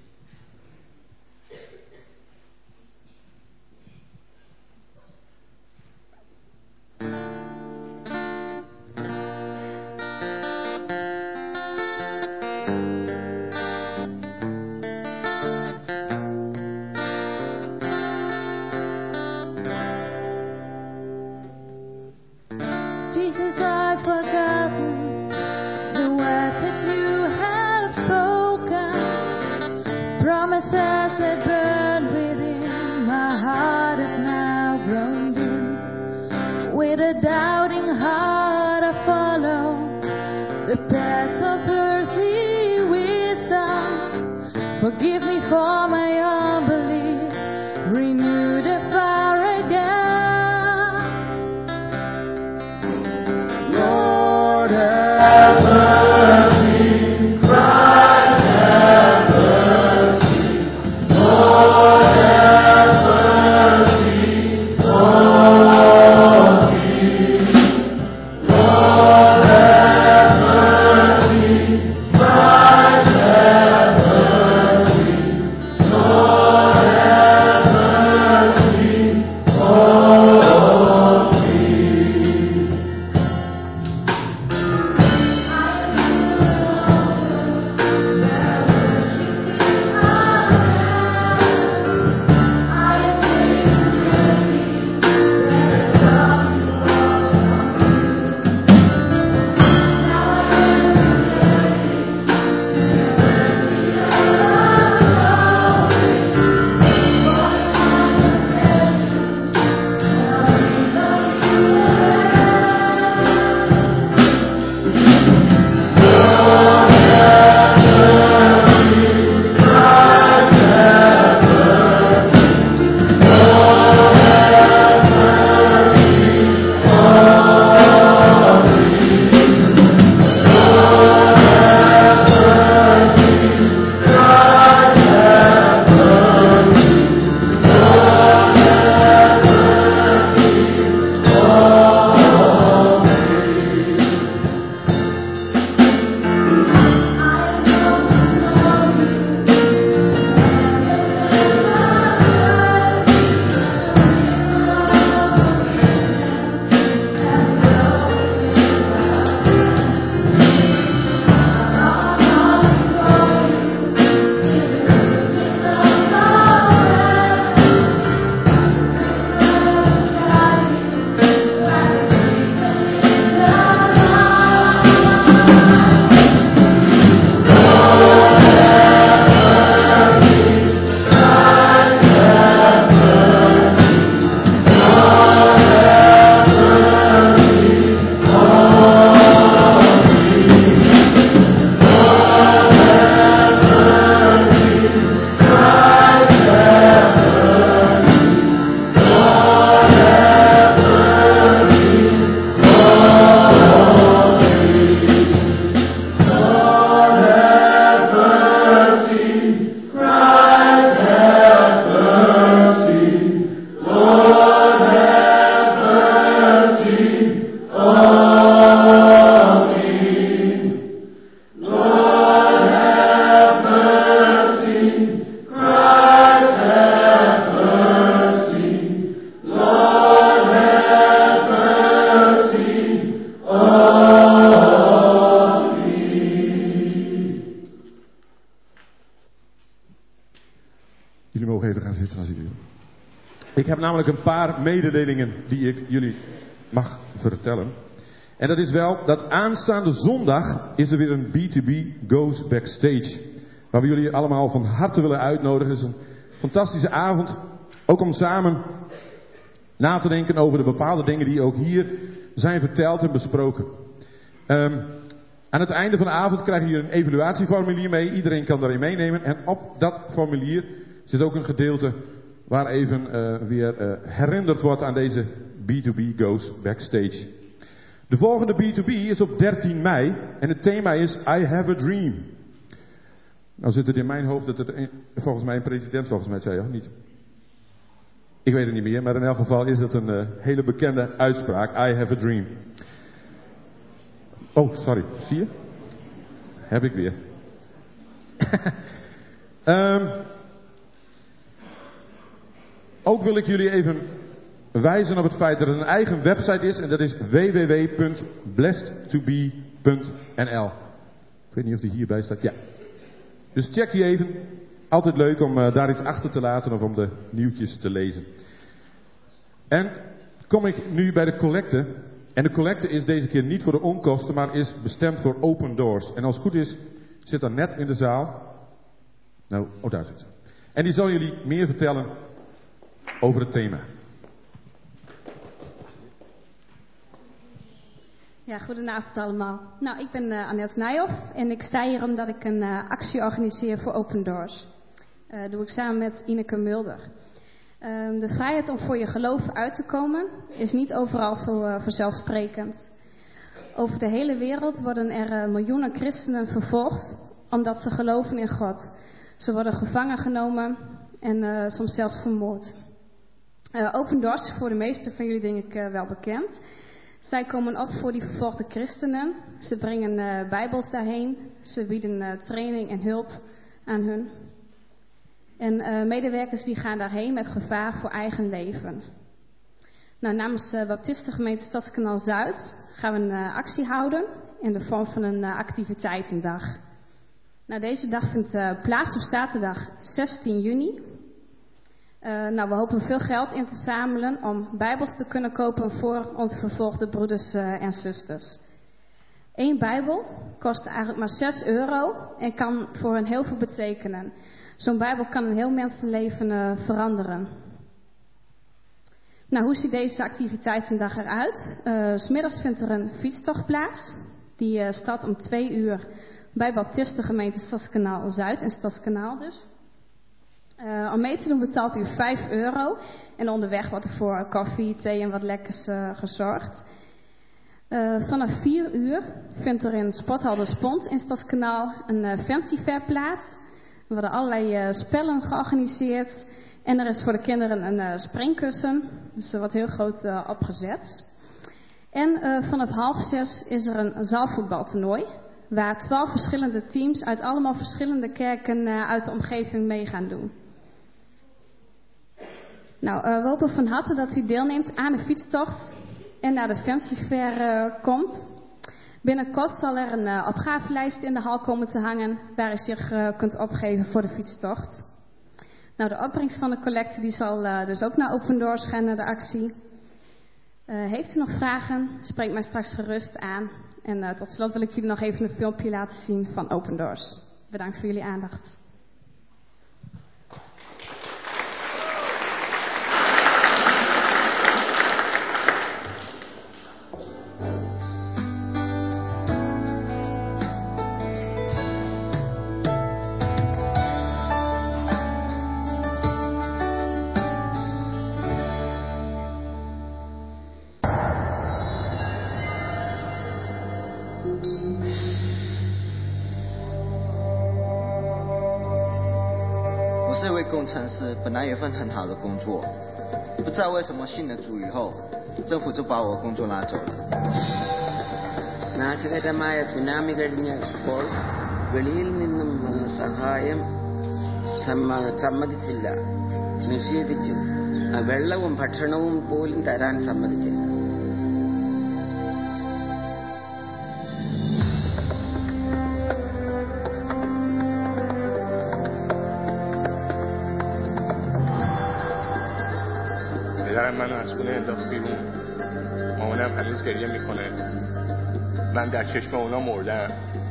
Jesus, I've forgotten the words that you have spoken. Promises that burn within my heart have now grown dim. With a doubting heart I follow the paths of earthly wisdom. Forgive me for my unbelief. Renew the fire again. Lord, have mercy. Christ, have mercy. Lord, have mercy on me. Lord, have mercy. Christ, have mercy. Lord, have mercy on me. Jullie mogen even gaan zitten als jullie willen. Ik heb namelijk een paar mededelingen die ik jullie mag vertellen. En dat is wel dat aanstaande zondag is er weer een B2B Goes Backstage. Waar we jullie allemaal van harte willen uitnodigen. Het is een fantastische avond. Ook om samen na te denken over de bepaalde dingen die ook hier zijn verteld en besproken. Aan het einde van de avond krijgen jullie een evaluatieformulier mee. Iedereen kan daarin meenemen. En op dat formulier zit ook een gedeelte waar even weer herinnerd wordt aan deze B2B Goes Backstage. De volgende B2B is op 13 mei en het thema is I Have a Dream. Nou zit het in mijn hoofd dat het volgens mij een president volgens mij zei, of niet? Ik weet het niet meer, maar in elk geval is het een hele bekende uitspraak. I have a dream. Oh, sorry. Zie je? Heb ik weer. Ook wil ik jullie even wijzen op het feit dat er een eigen website is. En dat is www.blessedtobe.nl. Ik weet niet of die hierbij staat. Ja. Dus check die even. Altijd leuk om daar iets achter te laten of om de nieuwtjes te lezen. En kom ik nu bij de collecte. En de collecte is deze keer niet voor de onkosten, maar is bestemd voor Open Doors. En als het goed is, zit daar net in de zaal. Nou, oh daar zit ze. En die zal jullie meer vertellen over het thema. Ja, goedenavond allemaal. Nou, ik ben Annette Nijhoff en ik sta hier omdat ik een actie organiseer voor Open Doors. Dat doe ik samen met Ineke Mulder. De vrijheid om voor je geloof uit te komen is niet overal zo vanzelfsprekend. Over de hele wereld worden er miljoenen christenen vervolgd omdat ze geloven in God. Ze worden gevangen genomen en soms zelfs vermoord. Open Doors is voor de meesten van jullie denk ik wel bekend. Zij komen op voor die vervolgde christenen. Ze brengen bijbels daarheen. Ze bieden training en hulp aan hun. En medewerkers die gaan daarheen met gevaar voor eigen leven. Nou, namens de Baptistengemeente Stadskanaal Zuid gaan we een actie houden in de vorm van een activiteitendag. Nou, deze dag vindt plaats op zaterdag 16 juni. Nou, we hopen veel geld in te zamelen om bijbels te kunnen kopen voor onze vervolgde broeders en zusters. 1 bijbel kost eigenlijk maar €6 en kan voor hen heel veel betekenen. Zo'n bijbel kan een heel mensenleven veranderen. Nou, hoe ziet deze activiteitendag eruit? 'S Middags vindt er een fietstocht plaats. Die start om 2 uur bij Baptistengemeente Stadskanaal Zuid en Stadskanaal dus. Om mee te doen betaalt u €5 en onderweg wordt er voor koffie, thee en wat lekkers gezorgd. Vanaf 4 uur vindt er in Sporthal de Spont in Stadskanaal een fancy fair plaats. Er worden allerlei spellen georganiseerd en er is voor de kinderen een springkussen, dus er wordt heel groot opgezet. En vanaf 5:30 is er een zaalvoetbaltoernooi waar 12 verschillende teams uit allemaal verschillende kerken uit de omgeving mee gaan doen. Nou, we hopen van harte dat u deelneemt aan de fietstocht en naar de fancy fair komt. Binnenkort zal er een opgavelijst in de hal komen te hangen waar u zich kunt opgeven voor de fietstocht. Nou, de opbrengst van de collecte die zal dus ook naar Open Doors gaan, naar de actie. Heeft u nog vragen? Spreek mij straks gerust aan. En tot slot wil ik jullie nog even een filmpje laten zien van Open Doors. Bedankt voor jullie aandacht. 工程师本来有份很好的工作，不知道为什么信了主以后，政府就把我工作拿走了。 നാശകരമായ tsunami കഴിഞ്ഞപ്പോൾ വെളിയിൽ നിന്നും വന്ന സഹായം സമ്മതിച്ചില്ല, നിഷേധിച്ചു. വെള്ളവും ഭക്ഷണവും പോലും തരാൻ സമ്മതിച്ചില്ല. منو از خونه انداخت بیرون. مامانم هنوز گریه میکنه. من در چشم اونا مردم.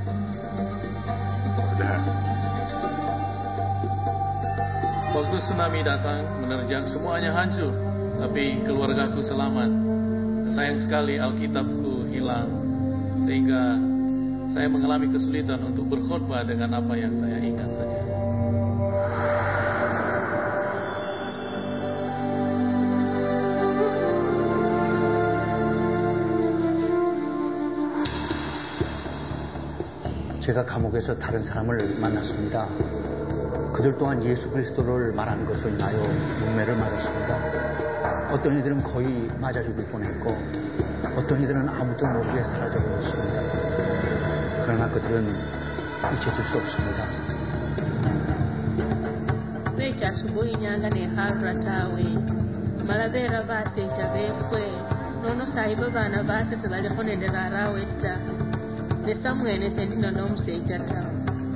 Waktu tsunami datang menerjang semuanya hancur, tapi keluargaku selamat. Sayang sekali Alkitabku hilang, sehingga saya mengalami kesulitan untuk berkhotbah dengan apa yang saya ingat saja. 제가 감옥에서 다른 사람을 만났습니다. 그들 또한 예수 그리스도를 말하는 것을 인하여 문매를 맞았습니다. 어떤 이들은 거의 맞아 죽을 뻔했고 어떤 이들은 아무도 모르게 사라져 버렸습니다. 그러나 그들은 잊혀질 수 없습니다. Becha asubuhi nyanga ne harra tawe malabera base chabefwe nono saiba bana base sebale konende garawetta ne samwene tendino nomseja tawe.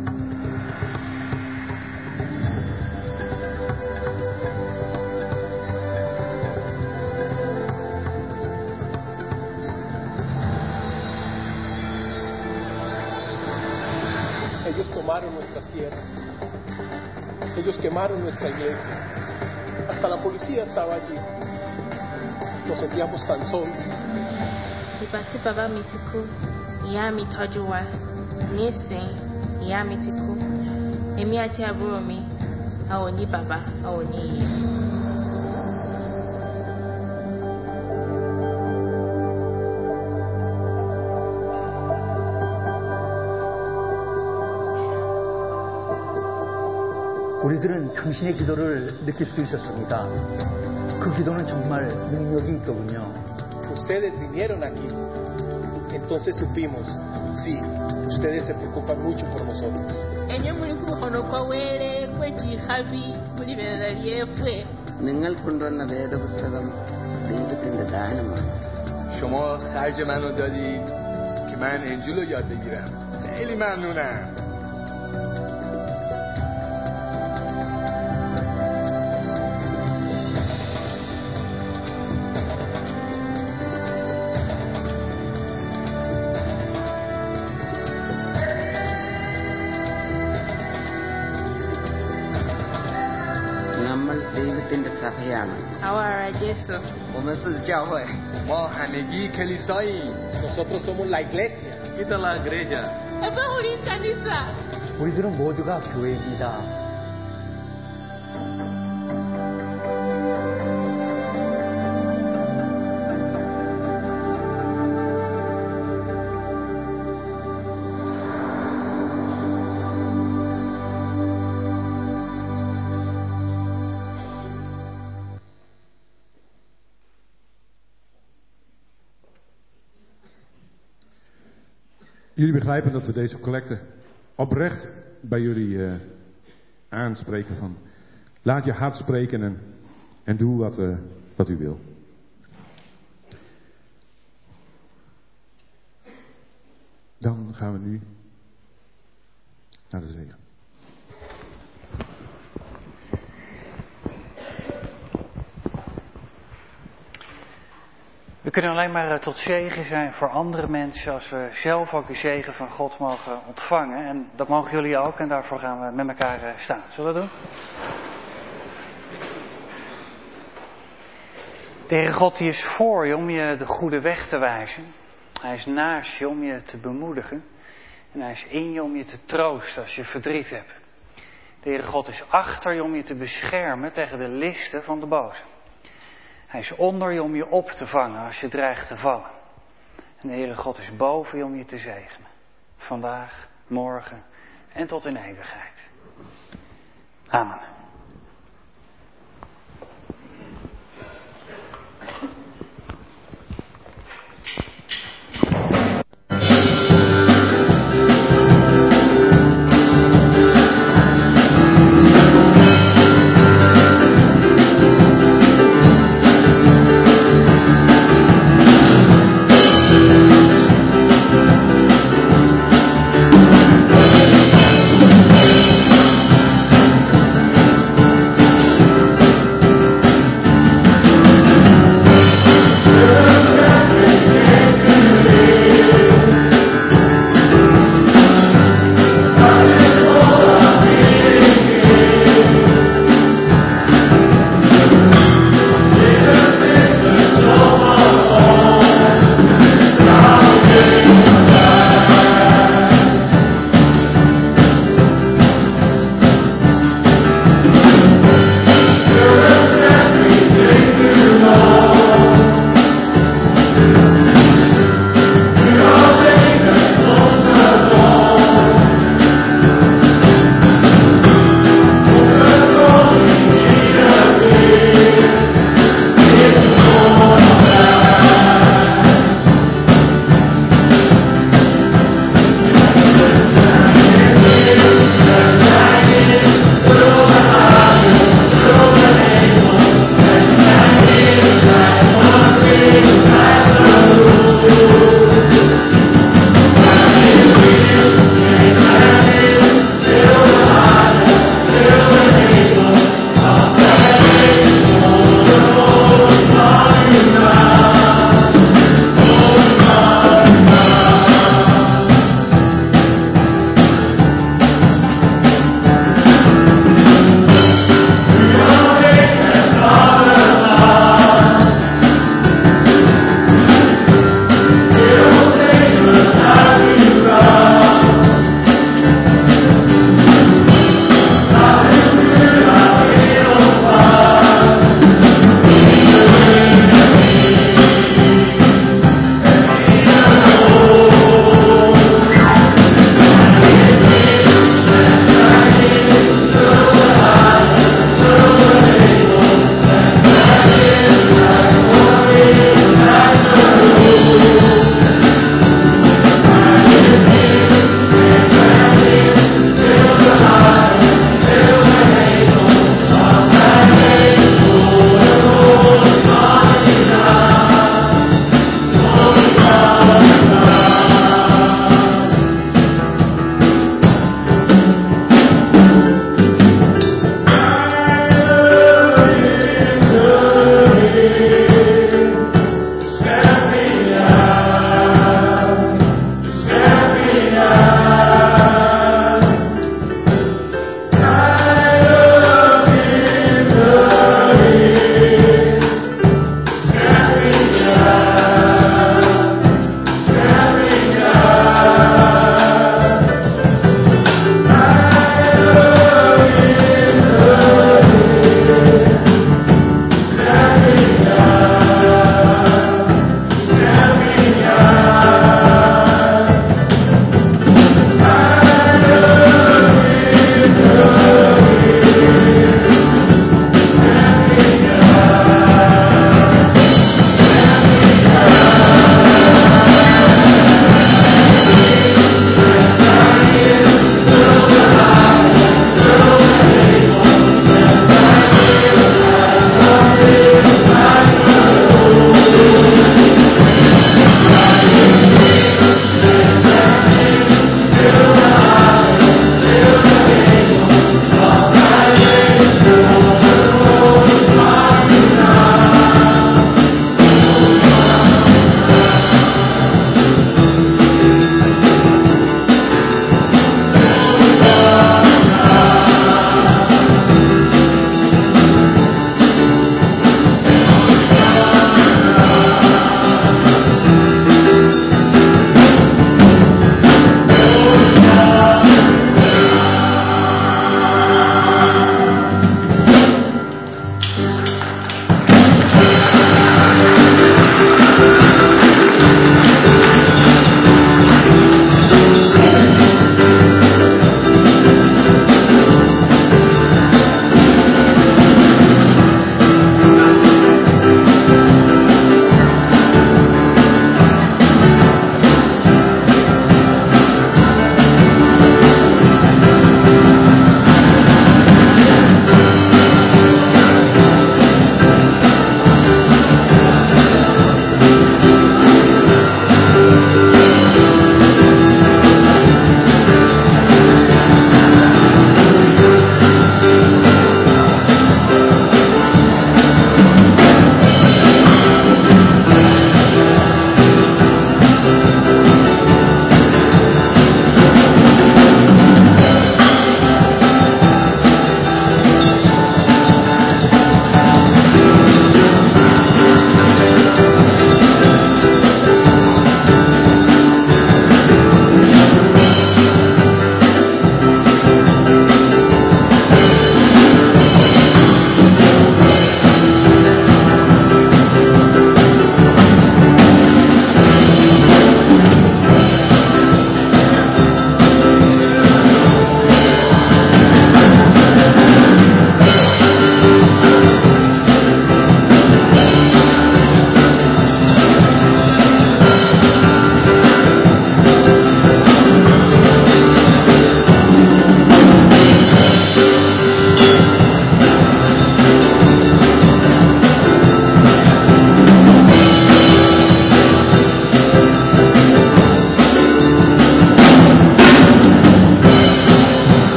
Ellos tomaron nuestras tierras, ellos quemaron nuestra iglesia, hasta la policía estaba allí, nos sentíamos tan solos. Ipati baba mitiku, ya mitojuwa, nisi, ya mitiku, emi ati aburo mi, awoni baba, awoni ye. 우리들은 당신의 기도를 느낄 수 있었습니다. 그 기도는 정말 능력이 있더군요. Ustedes vinieron aquí, entonces supimos, sí, ustedes se preocupan mucho por nosotros. Enye muri kuhono kwa wele, kwechi habi, muri bela liefwe. നിങ്ങൾ കൊണ്ടുവന്ന വേദപുസ്തകം ദൈവത്തിന്റെ ദാനമാണ്. شما خرج منو دادید که من انجیل رو یاد بگیرم. خیلی ممنونم. Ahora Yesu. 我们是教会 ما همگی کلیساییم. Nosotros somos la iglesia. Kita lah gereja. Apa urin kanisa? 우리들은 모두가 교회입니다. Jullie begrijpen dat we deze collecte oprecht bij jullie aanspreken van laat je hart spreken en doe wat u wil. Dan gaan we nu naar de zegen. We kunnen alleen maar tot zegen zijn voor andere mensen als we zelf ook de zegen van God mogen ontvangen. En dat mogen jullie ook en daarvoor gaan we met elkaar staan. Zullen we dat doen? De Heere God die is voor je om je de goede weg te wijzen. Hij is naast je om je te bemoedigen. En hij is in je om je te troosten als je verdriet hebt. De Heere God is achter je om je te beschermen tegen de listen van de boze. Hij is onder je om je op te vangen als je dreigt te vallen. En de Heere God is boven je om je te zegenen. Vandaag, morgen en tot in eeuwigheid. Amen.